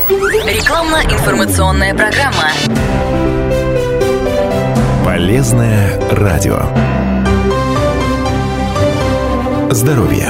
Рекламно-информационная программа. Полезное радио. Здоровье.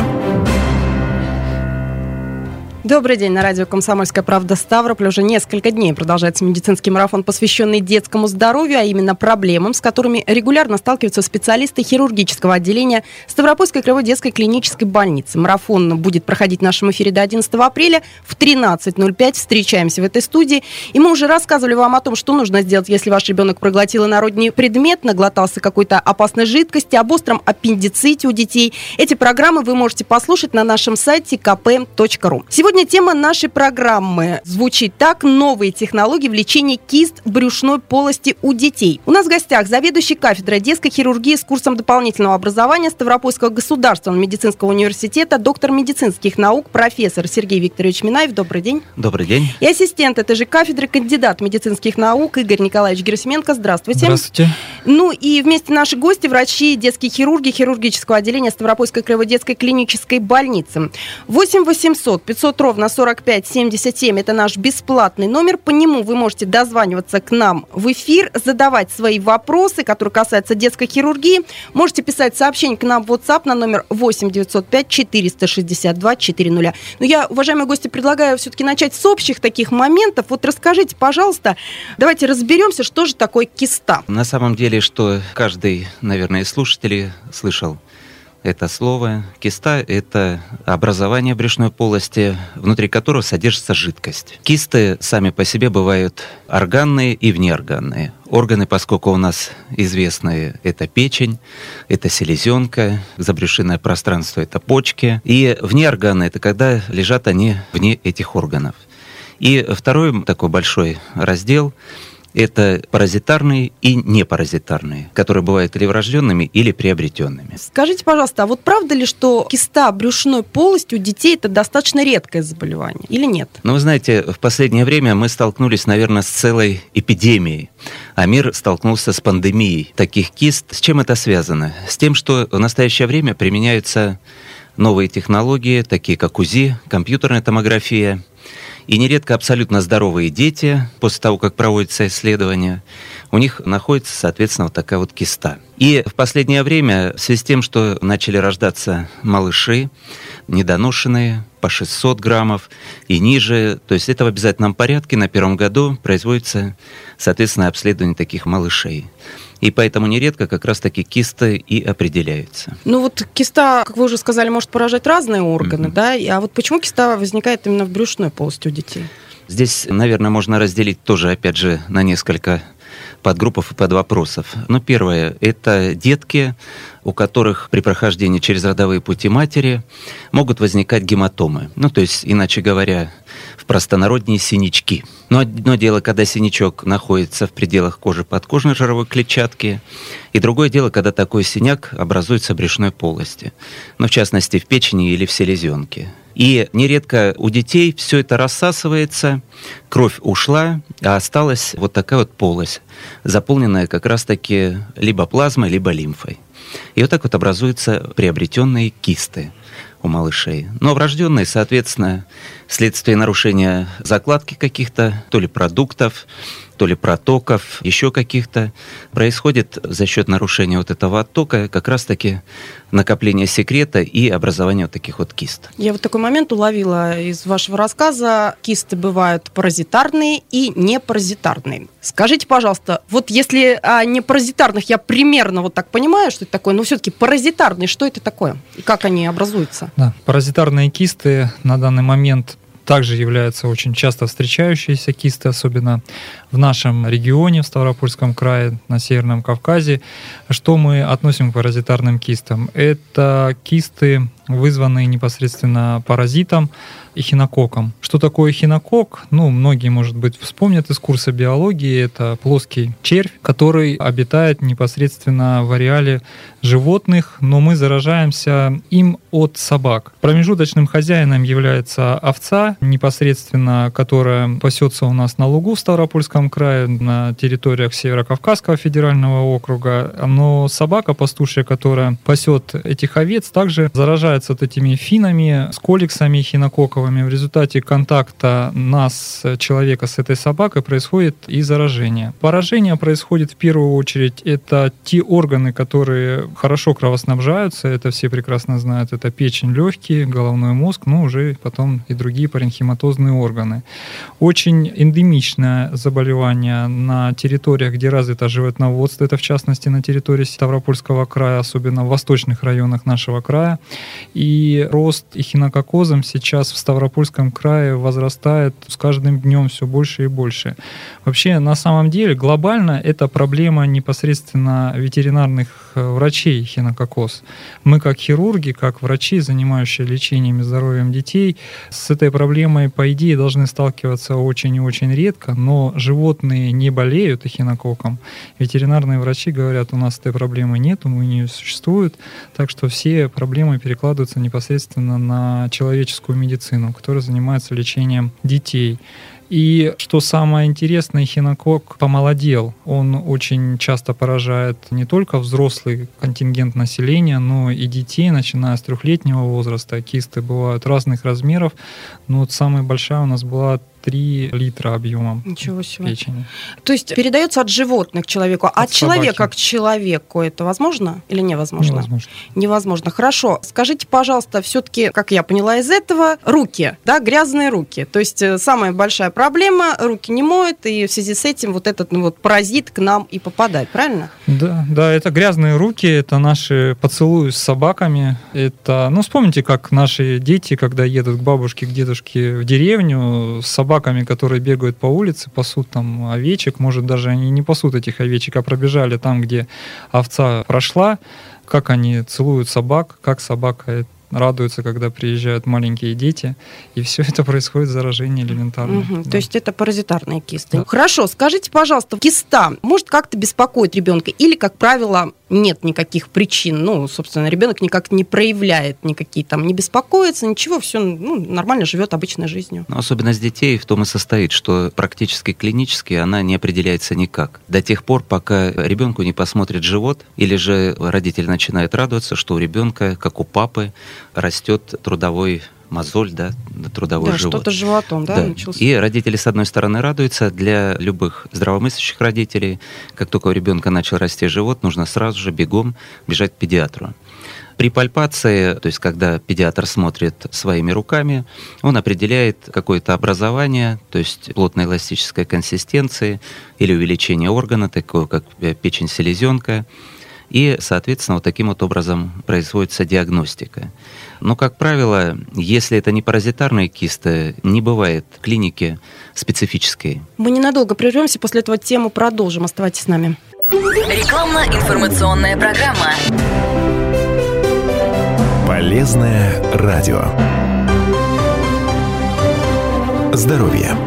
Добрый день, на радио «Комсомольская правда» Ставрополь. Уже несколько дней продолжается медицинский марафон, посвященный детскому здоровью, а именно проблемам, с которыми регулярно сталкиваются специалисты хирургического отделения Ставропольской краевой детской клинической больницы. Марафон будет проходить в нашем эфире до 11 апреля в 13:05. Встречаемся в этой студии. И мы уже рассказывали вам о том, что нужно сделать, если ваш ребенок проглотил инородний предмет, наглотался какой-то опасной жидкости, об остром аппендиците у детей. Эти программы вы можете послушать на нашем сайте kp.ru. Сегодня тема нашей программы звучит так: новые технологии в лечении кист брюшной полости у детей. У нас в гостях заведующий кафедрой детской хирургии с курсом дополнительного образования Ставропольского государственного медицинского университета, доктор медицинских наук, профессор Сергей Викторович Минаев. Добрый день. Добрый день. И ассистент этой же кафедры, кандидат медицинских наук Игорь Николаевич Герасименко. Здравствуйте. Здравствуйте. Ну и вместе наши гости, врачи, детские хирурги хирургического отделения Ставропольской краевой детской клинической больницы. 8 800 500 ровно 45 77. Это наш бесплатный номер. По нему вы можете дозваниваться к нам в эфир, задавать свои вопросы, которые касаются детской хирургии. Можете писать сообщение к нам в WhatsApp на номер 8 905 462 400. Но я, уважаемые гости, предлагаю все-таки начать с общих таких моментов. Вот расскажите, пожалуйста, давайте разберемся, что же такое киста. На самом деле, что каждый, наверное, из слушателей слышал это слово. Киста – это образование брюшной полости, внутри которого содержится жидкость. Кисты сами по себе бывают органные и внеорганные. Органы, поскольку у нас известные, это печень, это селезенка, забрюшинное пространство – это почки. И внеорганные – это когда лежат они вне этих органов. И второй такой большой раздел – это паразитарные и непаразитарные, которые бывают или врожденными, или приобретенными. Скажите, пожалуйста, а вот правда ли, что киста брюшной полости у детей это достаточно редкое заболевание или нет? Ну, вы знаете, в последнее время мы столкнулись, наверное, с целой эпидемией, а мир столкнулся с пандемией таких кист. С чем это связано? С тем, что в настоящее время применяются новые технологии, такие как УЗИ, компьютерная томография. И нередко абсолютно здоровые дети, после того, как проводятся исследования, у них находится, соответственно, вот такая вот киста. И в последнее время, в связи с тем, что начали рождаться малыши, недоношенные, по 600 граммов и ниже, то есть это в обязательном порядке, на первом году производится, соответственно, обследование таких малышей. И поэтому нередко как раз-таки кисты и определяются. Ну вот киста, как вы уже сказали, может поражать разные органы, да? А вот почему киста возникает именно в брюшной полости у детей? Здесь, наверное, можно разделить тоже, опять же, на несколько подгруппов и подвопросов. Но первое – это детки, у которых при прохождении через родовые пути матери могут возникать гематомы. Ну, то есть, иначе говоря, в простонародье синячки. Но одно дело, когда синячок находится в пределах кожи подкожной жировой клетчатки, и другое дело, когда такой синяк образуется в брюшной полости, ну, в частности, в печени или в селезенке. И нередко у детей все это рассасывается, кровь ушла, а осталась вот такая вот полость, заполненная как раз-таки либо плазмой, либо лимфой. И вот так вот образуются приобретенные кисты у малышей. Но врожденные, соответственно, вследствие нарушения закладки каких-то, то ли продуктов, то ли протоков, еще каких-то, происходит за счет нарушения вот этого оттока как раз-таки накопление секрета и образование вот таких вот кист. Я вот такой момент уловила из вашего рассказа. Кисты бывают паразитарные и непаразитарные. Скажите, пожалуйста, вот если о непаразитарных я примерно вот так понимаю, что это такое, но все-таки паразитарные, что это такое? И как они образуются? Да, паразитарные кисты на данный момент также являются очень часто встречающиеся кисты, особенно в нашем регионе, в Ставропольском крае, на Северном Кавказе. Что мы относим к паразитарным кистам? Это кисты, вызванные непосредственно паразитом, эхинококком. Что такое эхинококк? Ну, многие, может быть, вспомнят из курса биологии. Это плоский червь, который обитает непосредственно в ареале животных, но мы заражаемся им от собак. Промежуточным хозяином является овца, непосредственно, которая пасется у нас на лугу в Ставропольском крае, на территориях Северокавказского федерального округа. Но собака пастушья, которая пасет этих овец, также заражается заражается вот этими финами, сколиксами эхинококковыми. В результате контакта нас, человека, с этой собакой происходит и заражение. Поражение происходит в первую очередь, это те органы, которые хорошо кровоснабжаются, это все прекрасно знают, это печень, легкие, головной мозг, но уже потом и другие паренхиматозные органы. Очень эндемичное заболевание на территориях, где развито животноводство, это в частности на территории Ставропольского края, особенно в восточных районах нашего края. И рост эхинококозом сейчас в Ставропольском крае возрастает с каждым днем все больше и больше. Вообще, на самом деле, глобально это проблема непосредственно ветеринарных врачей эхинококоз. Мы, как хирурги, как врачи, занимающие лечением и здоровьем детей, с этой проблемой, по идее, должны сталкиваться очень и очень редко, но животные не болеют эхинококком. Ветеринарные врачи говорят, у нас этой проблемы нет, у нее не существует, так что все проблемы перекладываются непосредственно на человеческую медицину, которая занимается лечением детей. И что самое интересное, эхинококк помолодел. Он очень часто поражает не только взрослый контингент населения, но и детей, начиная с 3-летнего возраста. Кисты бывают разных размеров, но вот самая большая у нас была 3 литра объемом. Ничего себе. Печени. То есть передается от животных к человеку, от человека собаки. к человеку это возможно или невозможно? Невозможно. Невозможно. Хорошо. Скажите, пожалуйста, все-таки, как я поняла из этого, руки, да, грязные руки. То есть самая большая проблема, руки не моют, и в связи с этим вот этот вот паразит к нам и попадает, правильно? Да, это грязные руки, это наши поцелуи с собаками. Это, вспомните, как наши дети, когда едут к бабушке, к дедушке в деревню, с собаками, которые бегают по улице, пасут там овечек, может, даже они не пасут этих овечек, а пробежали там, где овца прошла, как они целуют собак, как собака радуется, когда приезжают маленькие дети, и все это происходит заражение элементарно. Да. То есть это паразитарные кисты. Да. Хорошо, скажите, пожалуйста, киста может как-то беспокоить ребенка или, как правило, нет никаких причин? Собственно, ребенок никак не проявляет никакие там, не беспокоится, ничего, все нормально живет обычной жизнью. Но особенность детей в том и состоит, что практически клинически она не определяется никак. До тех пор, пока ребенку не посмотрит живот, или же родитель начинает радоваться, что у ребенка, как у папы, растет трудовой мозоль, трудовой живот. Что-то с животом, начался. И родители, с одной стороны, радуются. Для любых здравомыслящих родителей, как только у ребенка начал расти живот, нужно сразу же бегом бежать к педиатру. При пальпации, то есть когда педиатр смотрит своими руками, он определяет какое-то образование, то есть плотной эластической консистенции или увеличение органа, такого как печень-селезенка. И, соответственно, вот таким вот образом производится диагностика. Но, как правило, если это не паразитарные кисты, не бывает клиники специфической. Мы ненадолго прервемся, после этого тему продолжим. Оставайтесь с нами. Рекламно-информационная программа. Полезное радио. Здоровье.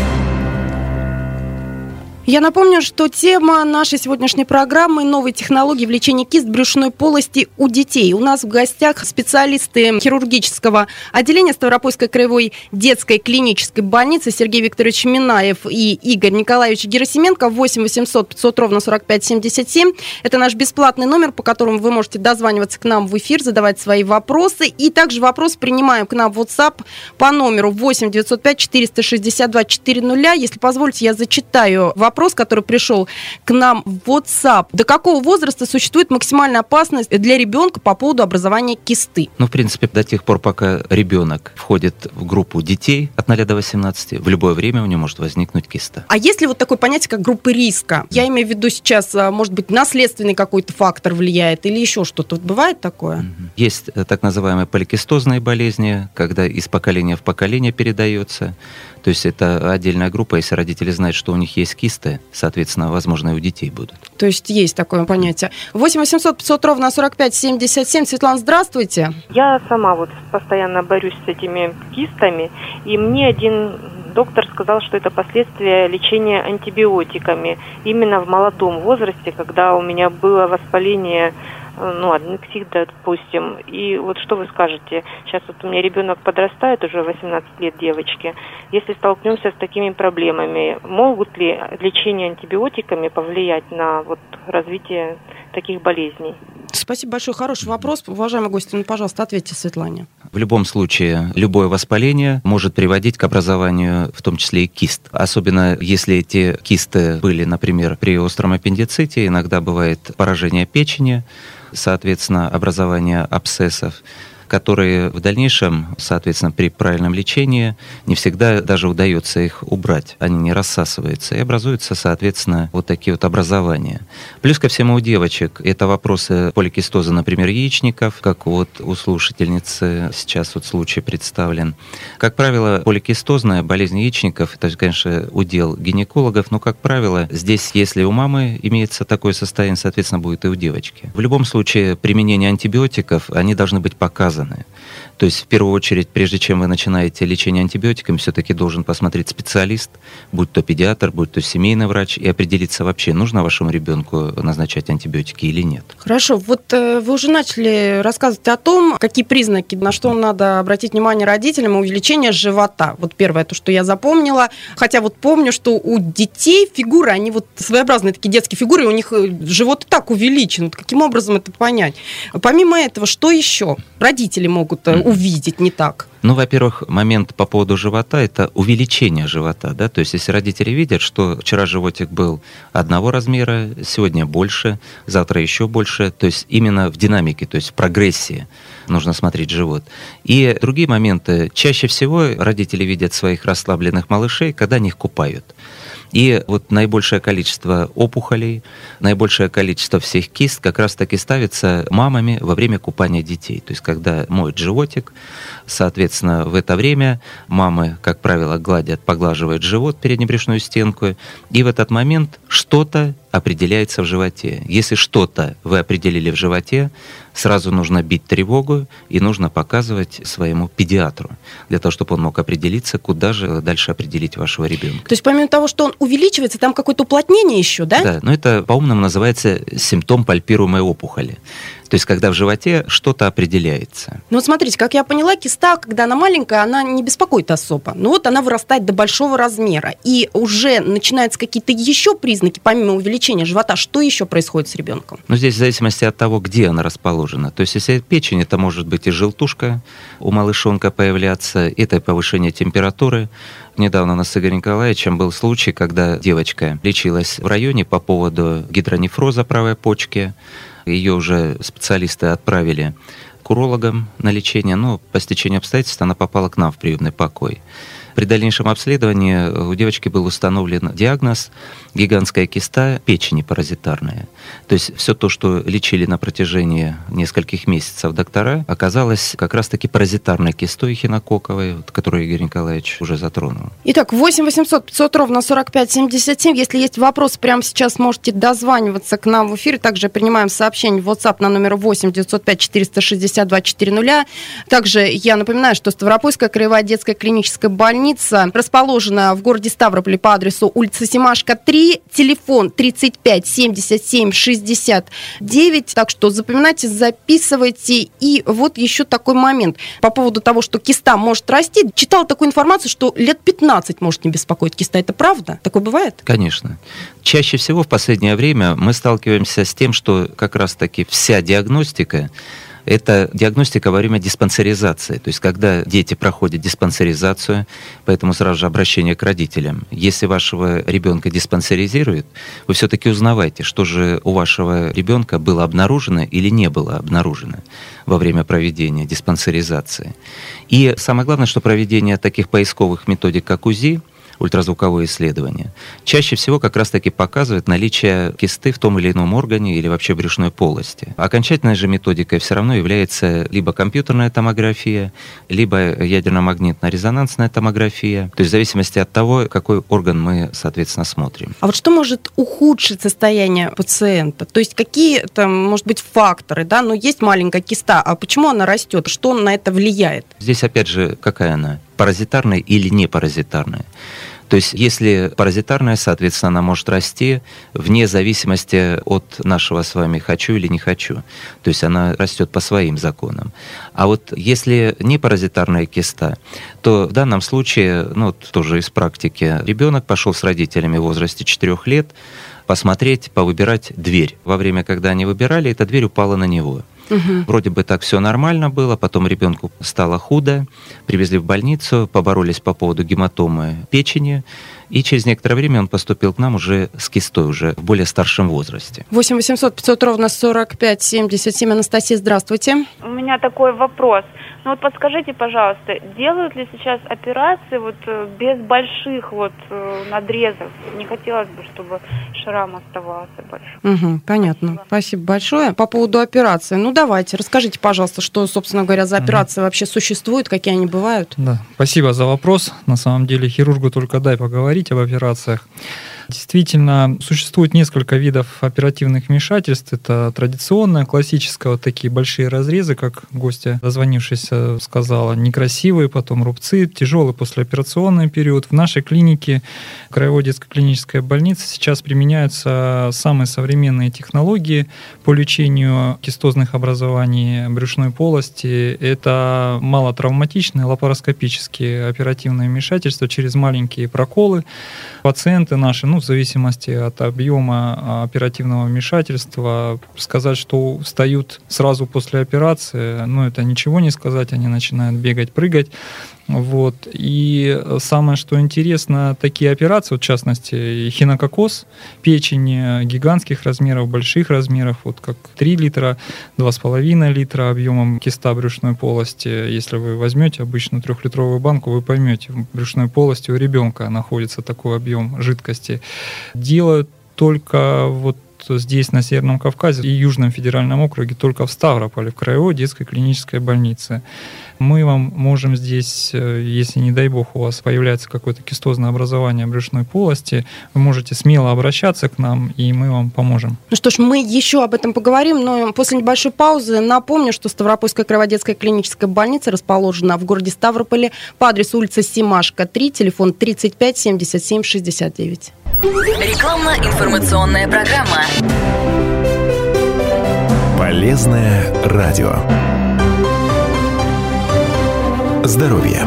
Я напомню, что тема нашей сегодняшней программы – новые технологии в лечении кист брюшной полости у детей. У нас в гостях специалисты хирургического отделения Ставропольской краевой детской клинической больницы Сергей Викторович Минаев и Игорь Николаевич Герасименко. 8 800 500 ровно 45 77. Это наш бесплатный номер, по которому вы можете дозваниваться к нам в эфир, задавать свои вопросы. И также вопрос принимаем к нам в WhatsApp по номеру 8 905 462 400. Если позволите, я зачитаю вопрос, который пришел к нам в WhatsApp. До какого возраста существует максимальная опасность для ребенка по поводу образования кисты? В принципе, до тех пор, пока ребенок входит в группу детей от 0 до 18, в любое время у него может возникнуть киста. А есть ли вот такое понятие, как группы риска? Я имею в виду сейчас, может быть, наследственный какой-то фактор влияет или еще что-то. Вот бывает такое? Есть так называемые поликистозные болезни, когда из поколения в поколение передается. То есть это отдельная группа, если родители знают, что у них есть кисты, соответственно, возможно, и у детей будут. То есть есть такое понятие. 8 800 500 ровно 45 77. Светлана, здравствуйте. Я сама постоянно борюсь с этими кистами, и мне один доктор сказал, что это последствия лечения антибиотиками именно в молодом возрасте, когда у меня было воспаление аденоксида, допустим. И вот что вы скажете? Сейчас у меня ребенок подрастает, уже 18 лет девочке. Если столкнемся с такими проблемами, могут ли лечение антибиотиками повлиять на развитие таких болезней? Спасибо большое. Хороший вопрос. Уважаемый гость, пожалуйста, ответьте Светлане. В любом случае, любое воспаление может приводить к образованию, в том числе и кист. Особенно если эти кисты были, например, при остром аппендиците, иногда бывает поражение печени, соответственно, образование абсцессов, которые в дальнейшем, соответственно, при правильном лечении не всегда даже удается их убрать. Они не рассасываются и образуются, соответственно, вот такие вот образования. Плюс ко всему у девочек это вопросы поликистоза, например, яичников, как вот у слушательницы сейчас вот случай представлен. Как правило, поликистозная болезнь яичников, это, конечно, удел гинекологов, но, как правило, здесь, если у мамы имеется такое состояние, соответственно, будет и у девочки. В любом случае, применение антибиотиков, они должны быть показаны. То есть, в первую очередь, прежде чем вы начинаете лечение антибиотиками, все-таки должен посмотреть специалист, будь то педиатр, будь то семейный врач, и определиться вообще, нужно вашему ребенку назначать антибиотики или нет. Хорошо. Вот вы уже начали рассказывать о том, какие признаки, на что надо обратить внимание родителям, увеличение живота. Вот первое, то, что я запомнила. Хотя вот помню, что у детей фигуры, они вот своеобразные такие детские фигуры, у них живот и так увеличен. Каким образом это понять? Помимо этого, что еще родители могут увидеть не так? Ну, во-первых, момент по поводу живота – это увеличение живота, да, то есть если родители видят, что вчера животик был одного размера, сегодня больше, завтра еще больше, то есть именно в динамике, то есть в прогрессии нужно смотреть живот. И другие моменты, чаще всего родители видят своих расслабленных малышей, когда они их купают. И вот наибольшее количество опухолей, наибольшее количество всех кист как раз-таки ставится мамами во время купания детей. То есть когда моют животик, соответственно, в это время мамы, как правило, поглаживают живот, переднебрюшную стенку, и в этот момент что-то определяется в животе. Если что-то вы определили в животе, сразу нужно бить тревогу и нужно показывать своему педиатру, для того, чтобы он мог определиться, куда же дальше определить вашего ребенка. То есть помимо того, что он увеличивается, там какое-то уплотнение еще, да? Да, но это по-умному называется симптом пальпируемой опухоли. То есть, когда в животе что-то определяется. Ну вот смотрите, как я поняла, киста, когда она маленькая, она не беспокоит особо. Но вот она вырастает до большого размера. И уже начинаются какие-то еще признаки, помимо увеличения живота. Что еще происходит с ребенком? Ну, здесь в зависимости от того, где она расположена. То есть, если печень, это может быть и желтушка у малышонка появляться, это повышение температуры. Недавно у нас с Игорем Николаевичем был случай, когда девочка лечилась в районе по поводу гидронефроза правой почки. Ее уже специалисты отправили к урологам на лечение, но по стечению обстоятельств она попала к нам в приемный покой. При дальнейшем обследовании у девочки был установлен диагноз гигантская киста печени паразитарная. То есть все то, что лечили на протяжении нескольких месяцев доктора, оказалось как раз-таки паразитарной кистой эхинококковой, которую Игорь Николаевич уже затронул. Итак, 8 800 500 ровно 45 77. Если есть вопросы, прямо сейчас можете дозваниваться к нам в эфире. Также принимаем сообщение в WhatsApp на номер 8 905 462 400. Также я напоминаю, что Ставропольская краевая детская клиническая больница расположена в городе Ставрополе по адресу улица Семашко, 3, телефон 35 77 69. Так что запоминайте, записывайте. И вот еще такой момент по поводу того, что киста может расти. Читала такую информацию, что лет 15 может не беспокоить киста. Это правда? Такое бывает? Конечно. Чаще всего в последнее время мы сталкиваемся с тем, что как раз-таки вся диагностика – это диагностика во время диспансеризации. То есть, когда дети проходят диспансеризацию, поэтому сразу же обращение к родителям. Если вашего ребенка диспансеризируют, вы все-таки узнавайте, что же у вашего ребенка было обнаружено или не было обнаружено во время проведения диспансеризации. И самое главное, что проведение таких поисковых методик, как УЗИ, ультразвуковое исследование, чаще всего как раз-таки показывает наличие кисты в том или ином органе или вообще брюшной полости. Окончательной же методикой все равно является либо компьютерная томография, либо ядерно-магнитно-резонансная томография, то есть в зависимости от того, какой орган мы, соответственно, смотрим. А вот что может ухудшить состояние пациента? То есть какие-то, может быть, факторы, да? Ну, есть маленькая киста, а почему она растет? Что на это влияет? Здесь, опять же, какая она? Паразитарная или не паразитарная? То есть, если паразитарная, соответственно, она может расти вне зависимости от нашего с вами «хочу» или «не хочу». То есть, она растет по своим законам. А вот если не паразитарная киста, то в данном случае, ну, тоже из практики, ребенок пошел с родителями в возрасте 4 лет, посмотреть, повыбирать дверь. Во время, когда они выбирали, эта дверь упала на него. Вроде бы так все нормально было, потом ребенку стало худо, привезли в больницу, поборолись по поводу гематомы печени, и через некоторое время он поступил к нам уже с кистой, уже в более старшем возрасте. 8 800 500 ровно 45 77. Анастасия, здравствуйте. У меня такой вопрос. Ну вот подскажите, пожалуйста, делают ли сейчас операции вот без больших вот надрезов? Не хотелось бы, чтобы шрам оставался большой. Понятно. Спасибо большое. По поводу операции. Ну, давайте, расскажите, пожалуйста, что, собственно говоря, за операции вообще существуют, какие они бывают? Да, спасибо за вопрос. На самом деле хирургу только дай поговорить об операциях. Действительно, существует несколько видов оперативных вмешательств. Это традиционное, классическое, вот такие большие разрезы, как гостья, дозвонившаяся, сказала, некрасивые, потом рубцы, тяжелый послеоперационный период. В нашей клинике, Краевой детской клинической больнице, сейчас применяются самые современные технологии по лечению кистозных образований брюшной полости. Это малотравматичные лапароскопические оперативные вмешательства через маленькие проколы. Пациенты наши, в зависимости от объема оперативного вмешательства, сказать, что встают сразу после операции, это ничего не сказать, они начинают бегать, прыгать. И самое, что интересно, такие операции, в частности, эхинококоз, печень гигантских размеров, больших размеров, как 3 литра, 2,5 литра объемом киста брюшной полости. Если вы возьмете обычную 3-литровую банку, вы поймете, в брюшной полости у ребенка находится такой объем жидкости. Делают только здесь, на Северном Кавказе и Южном федеральном округе, только в Ставрополе, в Краевой детской клинической больнице. Мы вам можем здесь, если, не дай бог, у вас появляется какое-то кистозное образование брюшной полости, вы можете смело обращаться к нам, и мы вам поможем. Ну что ж, мы еще об этом поговорим, но после небольшой паузы напомню, что Ставропольская Краевая детская клиническая больница расположена в городе Ставрополе по адресу улица Семашко, 3, телефон 35 77 69. Рекламно-информационная программа. Полезное радио. Здоровье.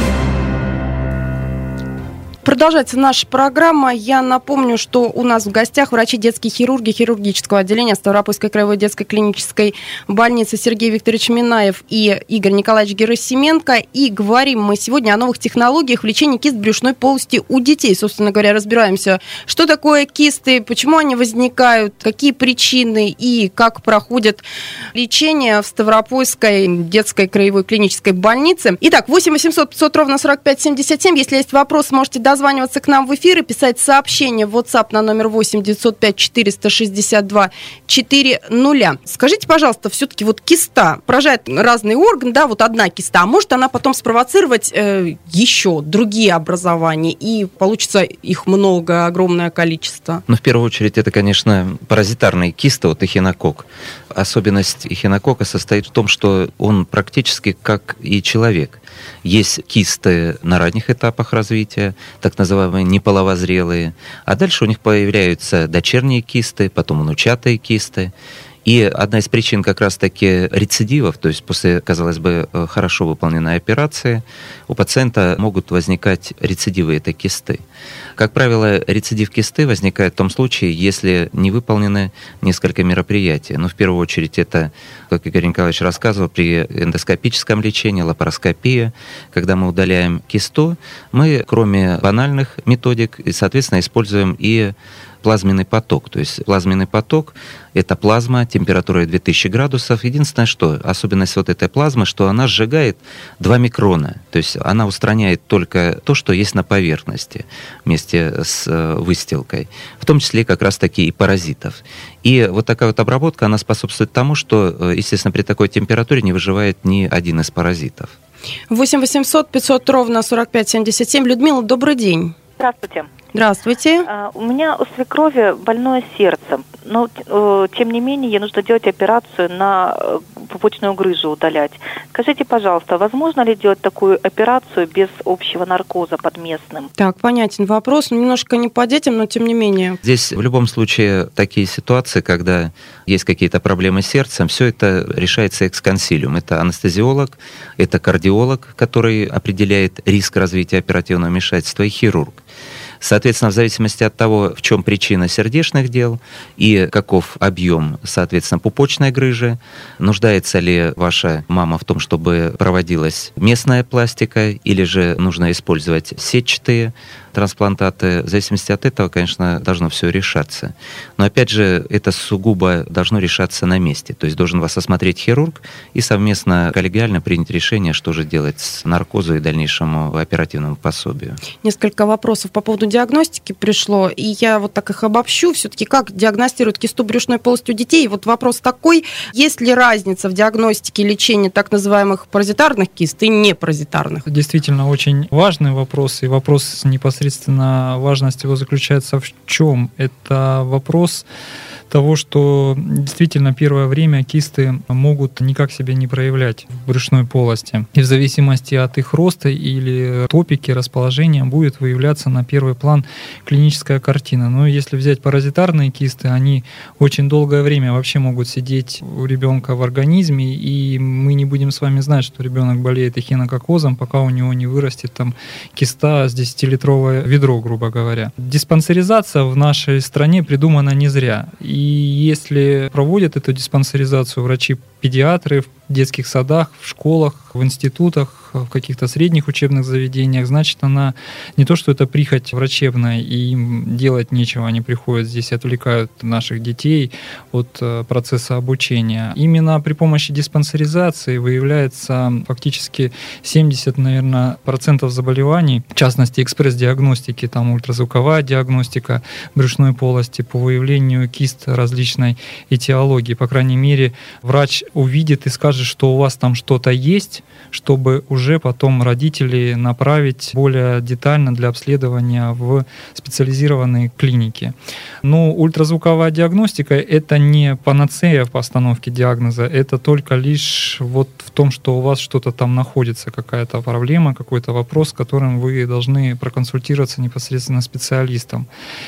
Продолжается наша программа. Я напомню, что у нас в гостях врачи-детские хирурги хирургического отделения Ставропольской Краевой детской клинической больницы Сергей Викторович Минаев и Игорь Николаевич Герасименко. И говорим мы сегодня о новых технологиях в лечении кист брюшной полости у детей. Собственно говоря, разбираемся, что такое кисты, почему они возникают, какие причины и как проходит лечение в Ставропольской детской краевой клинической больнице. Итак, 8 800 500 ровно 45 77. Если есть вопрос, можете дозваниваться к нам в эфир и писать сообщение в WhatsApp на номер 8 905 462 400. Скажите, пожалуйста, все-таки киста поражает разный орган, одна киста, а может она потом спровоцировать еще другие образования, и получится их много, огромное количество? В первую очередь, это, конечно, паразитарные кисты, эхинококк. Особенность эхинококка состоит в том, что он практически как и человек. Есть кисты на ранних этапах развития, так называемые неполовозрелые, а дальше у них появляются дочерние кисты, потом внучатые кисты. И одна из причин как раз-таки рецидивов, то есть после, казалось бы, хорошо выполненной операции, у пациента могут возникать рецидивы этой кисты. Как правило, рецидив кисты возникает в том случае, если не выполнены несколько мероприятий. В первую очередь это, как Игорь Николаевич рассказывал, при эндоскопическом лечении, лапароскопии, когда мы удаляем кисту, мы, кроме банальных методик, соответственно, используем и плазменный поток. То есть плазменный поток – это плазма температурой 2000 градусов. Единственное, что особенность этой плазмы, что она сжигает 2 микрона. То есть она устраняет только то, что есть на поверхности вместе с выстилкой. В том числе как раз-таки и паразитов. И такая обработка, она способствует тому, что, естественно, при такой температуре не выживает ни один из паразитов. 8 800 500 ровно 45 77. Людмила, добрый день. Здравствуйте. Здравствуйте. У меня у свекрови больное сердце, но тем не менее ей нужно делать операцию на пупочную грыжу удалять. Скажите, пожалуйста, возможно ли делать такую операцию без общего наркоза подместным? Так, понятен вопрос. Немножко не по детям, но тем не менее. Здесь в любом случае такие ситуации, когда есть какие-то проблемы с сердцем, все это решается экс-консилиум. Это анестезиолог, это кардиолог, который определяет риск развития оперативного вмешательства, и хирург. Соответственно, в зависимости от того, в чем причина сердечных дел и каков объем, соответственно, пупочной грыжи, нуждается ли ваша мама в том, чтобы проводилась местная пластика, или же нужно использовать сетчатые трансплантаты. В зависимости от этого, конечно, должно все решаться. Но, опять же, это сугубо должно решаться на месте. То есть должен вас осмотреть хирург и совместно коллегиально принять решение, что же делать с наркозом и дальнейшему оперативному пособию. Несколько вопросов по поводу диагностики пришло, и я вот так их обобщу. Все-таки как диагностируют кисту брюшной полости у детей? Вот вопрос такой: есть ли разница в диагностике и лечении так называемых паразитарных кист и непаразитарных? Действительно, очень важный вопрос, и вопрос непосредственно важность его заключается в чем? Это вопрос того, что действительно первое время кисты могут никак себя не проявлять в брюшной полости. И в зависимости от их роста или топики, расположения будет выявляться на первый план клиническая картина. Но если взять паразитарные кисты, они очень долгое время вообще могут сидеть у ребенка в организме, и мы не будем с вами знать, что ребенок болеет эхинококозом, пока у него не вырастет там киста с 10-литровое ведро, грубо говоря. Диспансеризация в нашей стране придумана не зря. И если проводят эту диспансеризацию врачи-педиатры в детских садах, в школах, в институтах, в каких-то средних учебных заведениях, значит, она не то, что это прихоть врачебная, и им делать нечего, они приходят здесь и отвлекают наших детей от процесса обучения. Именно при помощи диспансеризации выявляется фактически 70% заболеваний, в частности, экспресс-диагностики, там ультразвуковая диагностика брюшной полости по выявлению кист различной этиологии. По крайней мере, врач увидит и скажет, что у вас там что-то есть, чтобы уже потом родители направить более детально для обследования в специализированные клиники. Но ультразвуковая диагностика — это не панацея в постановке диагноза, это только лишь вот в том, что у вас что-то там находится, какая-то проблема, какой-то вопрос, с которым вы должны проконсультироваться непосредственно специалистом.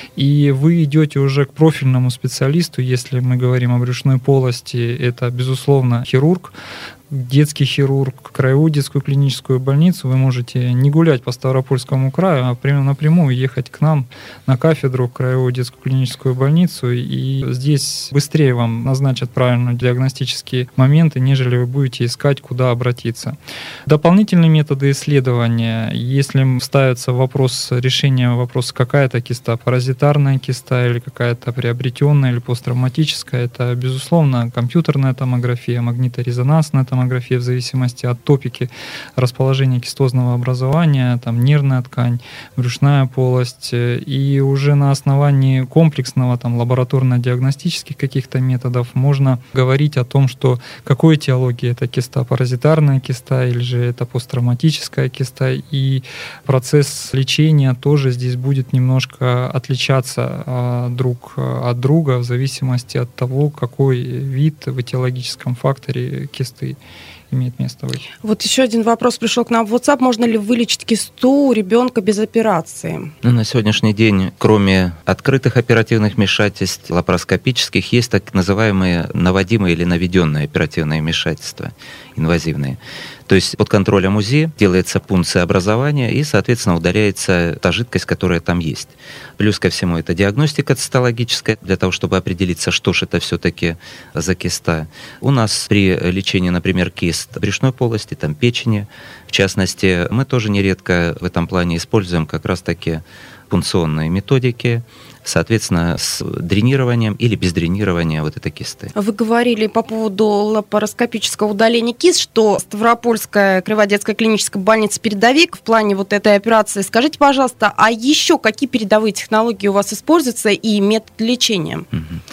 И вы идете уже к профильному специалисту, если мы говорим о брюшной полости, это, безусловно, хирург, детский хирург, краевую детскую клиническую больницу. Вы можете не гулять по Ставропольскому краю, а прямо напрямую ехать к нам на кафедру в краевую детскую клиническую больницу, и здесь быстрее вам назначат правильные диагностические моменты, нежели вы будете искать, куда обратиться. Дополнительные методы исследования. Если ставится вопрос решения вопроса, какая это киста, паразитарная киста или какая-то приобретенная или посттравматическая, это, безусловно, компьютерная томография, магниторезонансная томография, в зависимости от топики расположения кистозного образования, там нервная ткань, брюшная полость, и уже на основании комплексного там лабораторно-диагностических каких-то методов можно говорить о том, что какой этиологии это киста, паразитарная киста или же это посттравматическая киста, и процесс лечения тоже здесь будет немножко отличаться друг от друга в зависимости от того, какой вид в этиологическом факторе кисты имеет место быть. Вот еще один вопрос пришел к нам в WhatsApp. Можно ли вылечить кисту у ребенка без операции? На сегодняшний день, кроме открытых оперативных вмешательств, лапароскопических, есть так называемые наводимые или наведенные оперативные вмешательства, инвазивные. То есть под контролем УЗИ делается пункция образования и, соответственно, удаляется та жидкость, которая там есть. Плюс ко всему это диагностика цитологическая, для того, чтобы определиться, что же это все-таки за киста. У нас при лечении, например, кист брюшной полости, там печени, в частности, мы тоже нередко в этом плане используем как раз-таки пункционные методики, соответственно, с дренированием или без дренирования вот этой кисты. Вы говорили по поводу лапароскопического удаления кист, что Ставропольская краевая детская клиническая больница передовик в плане вот этой операции. Скажите, пожалуйста, а еще какие передовые технологии у вас используются и метод лечения?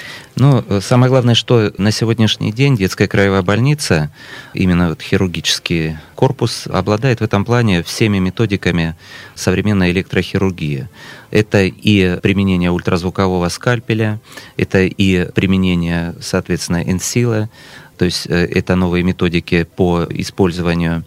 Ну, самое главное, что на сегодняшний день детская краевая больница, именно вот хирургический корпус, обладает в этом плане всеми методиками современной электрохирургии. Это и применение ультразвукового скальпеля, это и применение, соответственно, энсила, то есть это новые методики по использованию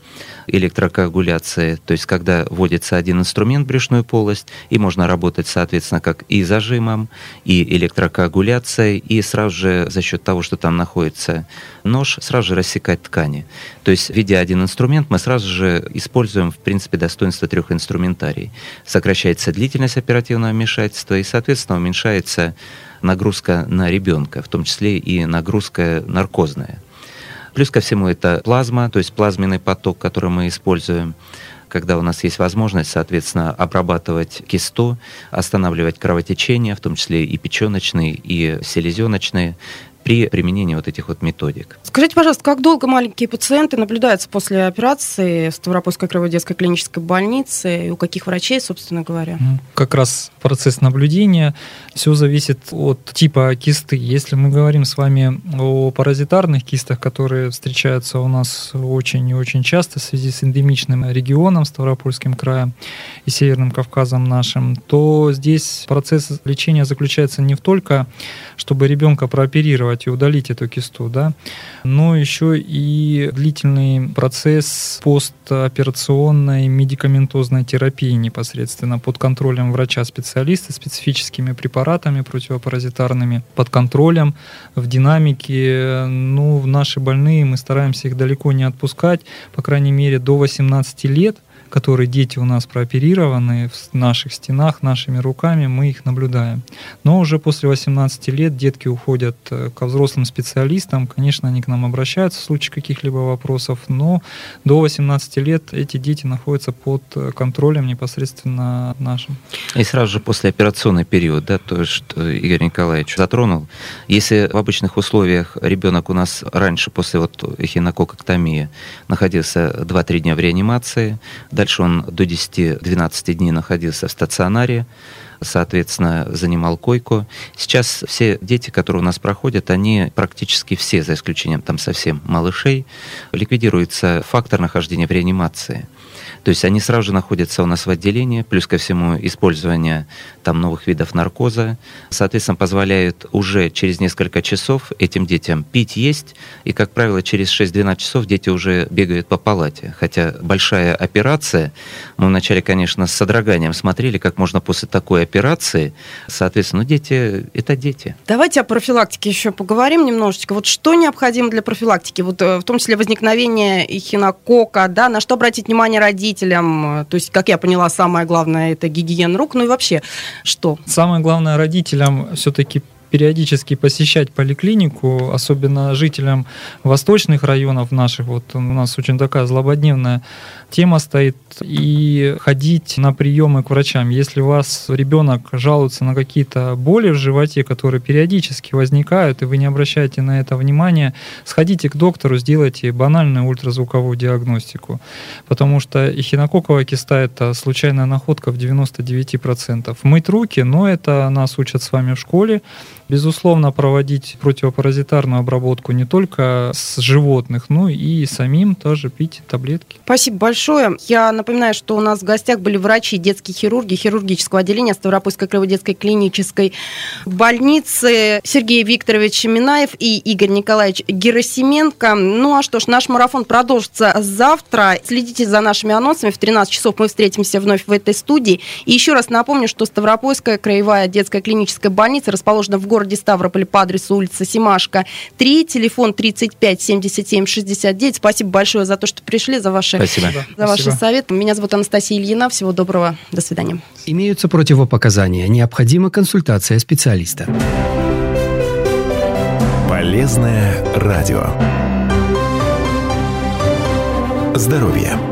электрокоагуляции, то есть когда вводится один инструмент в брюшную полость, и можно работать, соответственно, как и зажимом, и электрокоагуляцией, и сразу же за счет того, что там находится нож, сразу же рассекать ткани. То есть, введя один инструмент, мы сразу же используем, в принципе, достоинство 3 инструментарий. Сокращается длительность оперативного вмешательства и, соответственно, уменьшается нагрузка на ребенка, в том числе и нагрузка наркозная. Плюс ко всему это плазма, то есть плазменный поток, который мы используем, когда у нас есть возможность, соответственно, обрабатывать кисту, останавливать кровотечение, в том числе и печеночные, и селезеночные, при применении вот этих вот методик. Скажите, пожалуйста, как долго маленькие пациенты наблюдаются после операции в Ставропольской краевой детской клинической больнице и у каких врачей, собственно говоря? Как раз процесс наблюдения, все зависит от типа кисты. Если мы говорим с вами о паразитарных кистах, которые встречаются у нас очень и очень часто в связи с эндемичным регионом, Ставропольским краем и Северным Кавказом нашим, то здесь процесс лечения заключается не только, чтобы ребенка прооперировать и удалить эту кисту, да, но еще и длительный процесс постоперационной медикаментозной терапии непосредственно под контролем врача-специалиста, специфическими препаратами противопаразитарными, под контролем, в динамике. В наши больные мы стараемся их далеко не отпускать, по крайней мере, до 18 лет, которые дети у нас прооперированы в наших стенах, нашими руками, мы их наблюдаем. Но уже после 18 лет детки уходят ко взрослым специалистам. Конечно, они к нам обращаются в случае каких-либо вопросов, но до 18 лет эти дети находятся под контролем непосредственно нашим. И сразу же послеоперационный период, да, то, что Игорь Николаевич затронул. Если в обычных условиях ребенок у нас раньше, после эхинокококтомии, находился 2-3 дня в реанимации, дальше он до 10-12 дней находился в стационаре, соответственно, занимал койку. Сейчас все дети, которые у нас проходят, они практически все, за исключением там совсем малышей, ликвидируется фактор нахождения в реанимации. То есть они сразу же находятся у нас в отделении, плюс ко всему использование там новых видов наркоза, соответственно, позволяет уже через несколько часов этим детям пить, есть, и, как правило, через 6-12 часов дети уже бегают по палате. Хотя большая операция, мы вначале, конечно, с содроганием смотрели, как можно после такой операции, соответственно, дети — это дети. Давайте о профилактике еще поговорим немножечко. Вот что необходимо для профилактики? Вот в том числе возникновение эхинококка, да, на что обратить внимание родителям? То есть, как я поняла, самое главное — это гигиена рук, ну и вообще, что? Самое главное родителям все-таки периодически посещать поликлинику, особенно жителям восточных районов наших. Вот у нас очень такая злободневная тема стоит, и ходить на приемы к врачам. Если у вас ребенок жалуется на какие-то боли в животе, которые периодически возникают, и вы не обращаете на это внимания, сходите к доктору, сделайте банальную ультразвуковую диагностику. Потому что эхинококковая киста — это случайная находка в 99%. Мыть руки, но это нас учат с вами в школе. Безусловно, проводить противопаразитарную обработку не только с животных, но и самим тоже пить таблетки. Спасибо большое. Я напоминаю, что у нас в гостях были врачи, детские хирурги хирургического отделения Ставропольской краевой детской клинической больницы Сергей Викторович Минаев и Игорь Николаевич Герасименко. Ну а что ж, наш марафон продолжится завтра. Следите за нашими анонсами. В 13 часов мы встретимся вновь в этой студии. И еще раз напомню, что Ставропольская краевая детская клиническая больница расположена в городе Ставрополь по адресу улица Семашко, 3, телефон 35 77 69. Спасибо большое за то, что пришли, за ваши советы. Меня зовут Анастасия Ильина. Всего доброго. До свидания. Имеются противопоказания. Необходима консультация специалиста. Полезное радио. Здоровье.